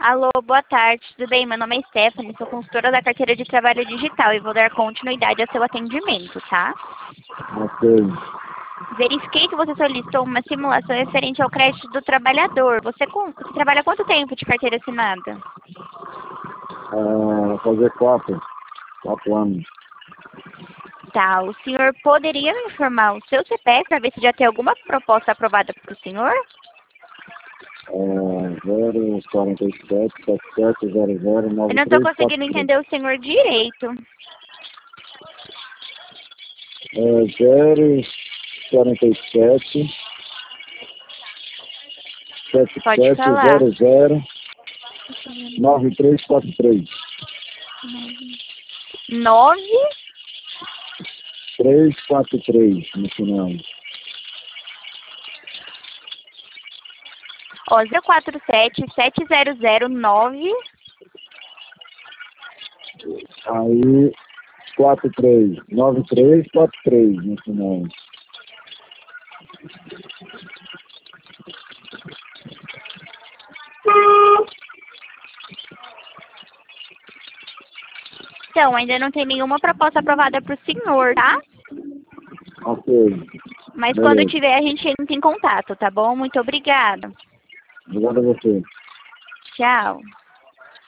Alô, boa tarde, tudo bem? Meu nome é Stephanie, sou consultora da carteira de trabalho digital e vou dar continuidade ao seu atendimento, tá? Ok. Verifiquei que você solicitou uma simulação referente ao crédito do trabalhador. Você trabalha há quanto tempo de carteira assinada? Fazer 4 anos. Tá, o senhor poderia me informar o seu CPF para ver se já tem alguma proposta aprovada para o senhor? 047 7700 Eu não estou 9343. conseguindo entender o senhor direito. 047 Pode falar. 7700 9343. 9? 343 no final. Ó, 047 7009. Aí 43 9343 no final. Então, ainda não tem nenhuma proposta aprovada para o senhor, tá? Ok. Mas Beleza. quando tiver, a gente entra em contato, tá bom? Muito obrigada. Obrigado a você. Tchau.